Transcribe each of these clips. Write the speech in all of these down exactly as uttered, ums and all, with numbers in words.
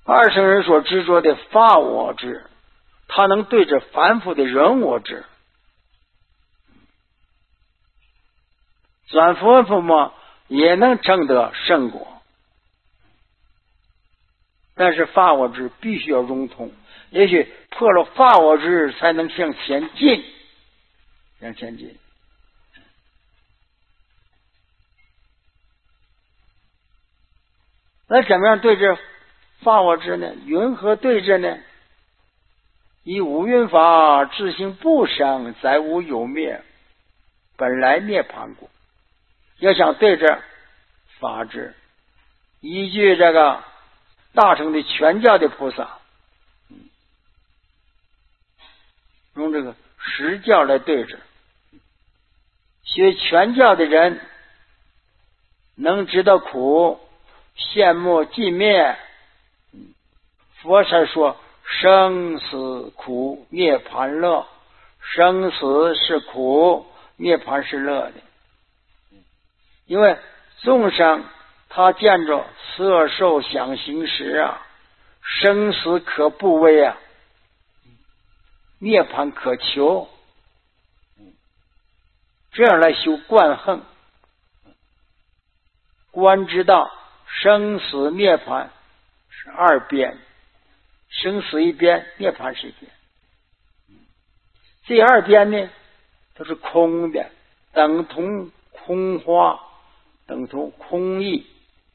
二圣人所执着的法我执，他能对着凡夫的人我执。转佛佛嘛，也能证得圣果，但是法我执必须要融通，也许破了法我执才能向前进，向前进。那怎么样对治法我执呢？云何对治呢？以五蕴法自性不生，载无有灭，本来涅槃故。要想对治法执，依据这个大乘的全教的菩萨，用这个实教来对治。学全教的人能知道苦，羡慕寂灭。佛才说生死苦，涅槃乐。生死是苦，涅槃是乐的。因为众生他见着色受想行识啊，生死可怖畏啊，涅槃可求，这样来修观行，观知道生死涅槃是二边，生死一边，涅槃是一边。这二边呢都是空的，等同空花，等同空义。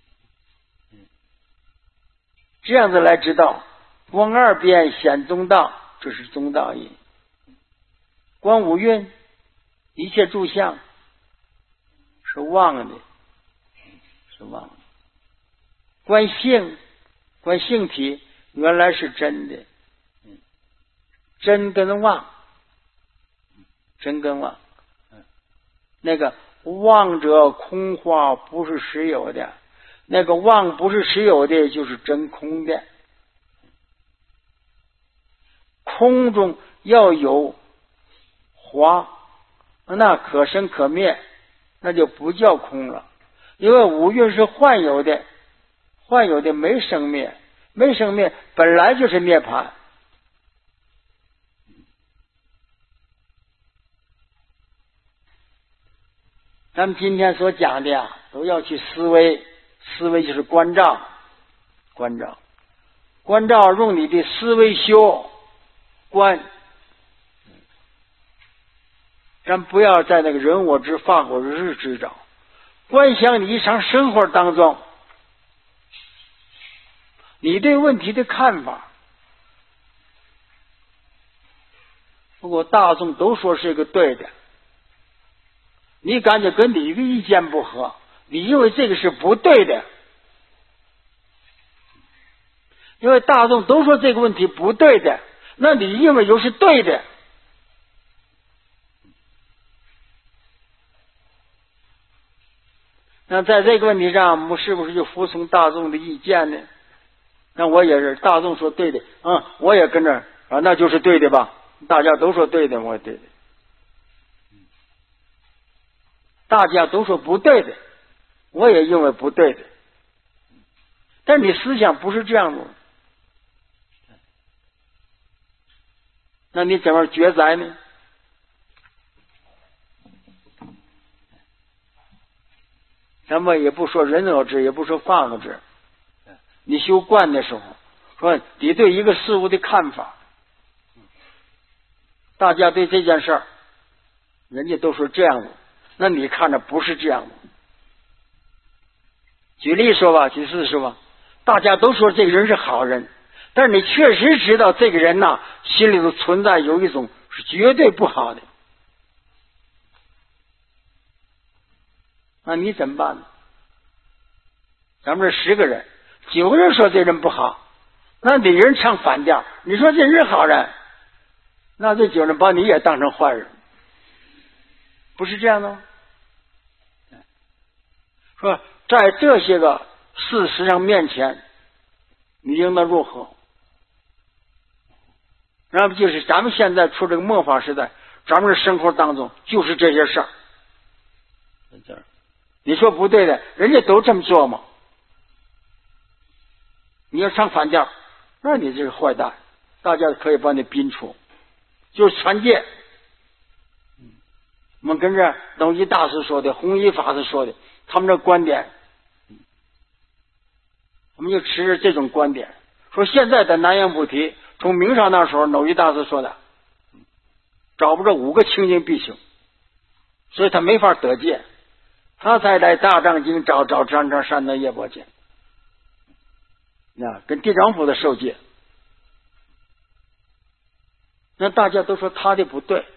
这样子来知道，观二边显中道，这是中道义。观五蕴，一切诸相是妄的，是妄的。观性，观性体，原来是真的。真跟妄，真跟妄，那个妄者空花，不是实有的，那个妄不是实有的，就是真空的。空中要有花，那可生可灭，那就不叫空了。因为五蕴是幻有的，幻有的没生灭，没生灭本来就是涅槃。咱们今天所讲的呀，都要去思维，思维就是关照，关照，关照用你的思维修观。咱不要在那个人我执法我执执着，观想你日常生活当中你对问题的看法。如果大众都说是一个对的，你感觉跟你的意见不合，你认为这个是不对的，因为大众都说这个问题不对的，那你认为又是对的。那在这个问题上，我们是不是就服从大众的意见呢？那我也是，大众说对的，嗯，我也跟着啊，那就是对的吧？大家都说对的，我也对的。大家都说不对的，我也认为不对的。但你思想不是这样的，那你怎么抉择呢？咱们也不说人我执，也不说法我执。你修观的时候，说你对一个事物的看法，大家对这件事儿，人家都说这样的，那你看着不是这样的。举例说吧，举事说吧，大家都说这个人是好人，但是你确实知道这个人呐，心里头存在有一种是绝对不好的，那你怎么办呢？咱们这十个人，九个人说这人不好，那你人唱反调，你说这人好人，那这九人把你也当成坏人，不是这样的吗？说在这些个事实上面前，你应当如何？那不就是咱们现在处这个末法时代，咱们的生活当中就是这些事儿。你说不对的，人家都这么做吗？你要唱反调， 那你这是坏蛋，大家可以把你逼出，就是传戒。我们跟着龙一大师说的，弘一法师说的，他们的观点，我们就持着这种观点，说现在的南阳菩提，从明朝那时候龙一大师说的，找不着五个清净比丘，所以他没法得戒，他才在大藏经找找山上山的叶波戒，那跟地藏菩萨受戒。那大家都说他的不对，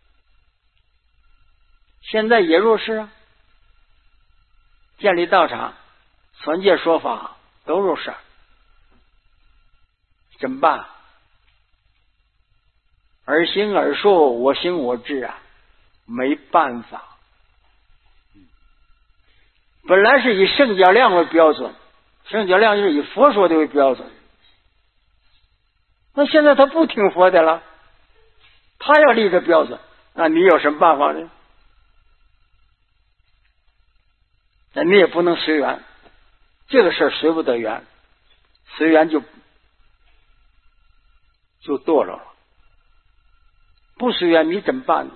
现在也入世啊，建立道场、传戒说法都入世，怎么办？尔行尔数，我行我智啊，没办法。本来是以圣教量为标准，圣教量就是以佛说的为标准，那现在他不听佛的了，他要立这标准，那你有什么办法呢？那你也不能随缘，这个事儿随不得缘，随缘就就堕落了。不随缘你怎么办呢？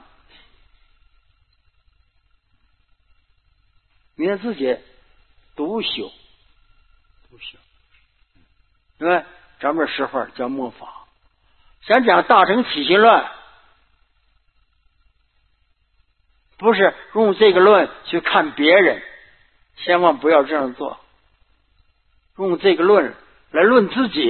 你看自己独修，独修，因为咱们师傅叫末法，咱讲大乘起心论，不是用这个论去看别人，千万不要这样做。用这个论来论自己。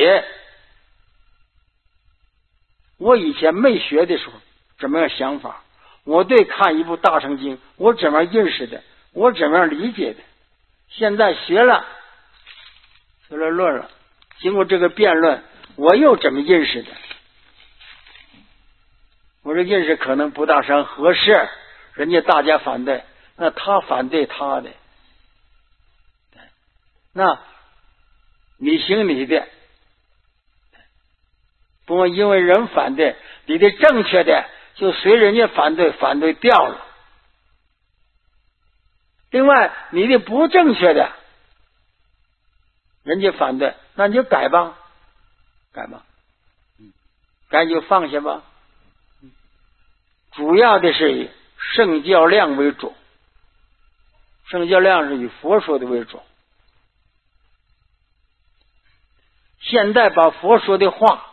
我以前没学的时候怎么样想法，我对看一部大乘经我怎么样认识的，我怎么样理解的，现在学了学了论了，经过这个辩论我又怎么认识的，我这认识可能不大上合适，人家大家反对，那他反对他的，那你行你的，不过因为人反对，你的正确的就随人家反对反对掉了，另外你的不正确的人家反对，那你就改吧，改吧，改就放下吧。主要的是以圣教量为主，圣教量是以佛说的为主。现在把佛说的话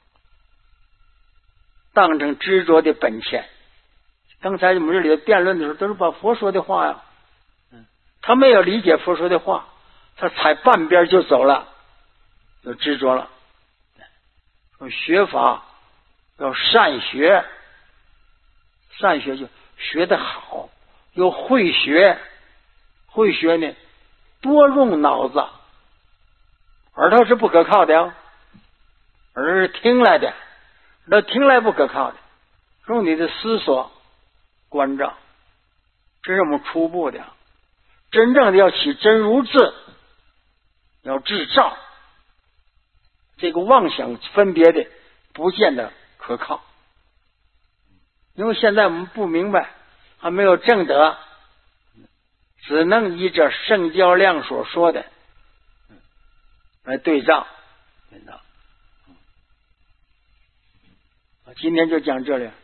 当成执着的本钱，刚才我们这里的辩论的时候都是把佛说的话呀，他没有理解佛说的话，他踩半边就走了，就执着了。说学法要善学，善学就学得好，又会学，会学呢多用脑子，耳朵是不可靠的呀，耳朵是听来的，那听来不可靠的，用你的思索关照，这是我们初步的。真正的要起真如智，要制造这个妄想分别的不见得可靠，因为现在我们不明白，还没有证得，只能依着圣教量所说的来对照。今天就讲这里。